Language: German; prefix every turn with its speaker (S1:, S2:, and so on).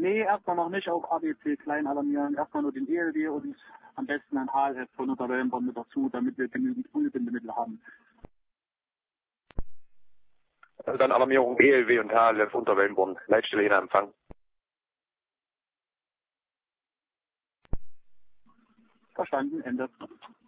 S1: Nee, erstmal noch nicht auf ABC klein alarmieren. Erstmal nur den ELW und am besten ein HLF von Unterwellenborn mit dazu, damit wir genügend Frühbindemittel haben.
S2: Also dann Alarmierung ELW und HLF Unterwellenborn. Leitstelle in Empfang.
S1: Verstanden, Ende.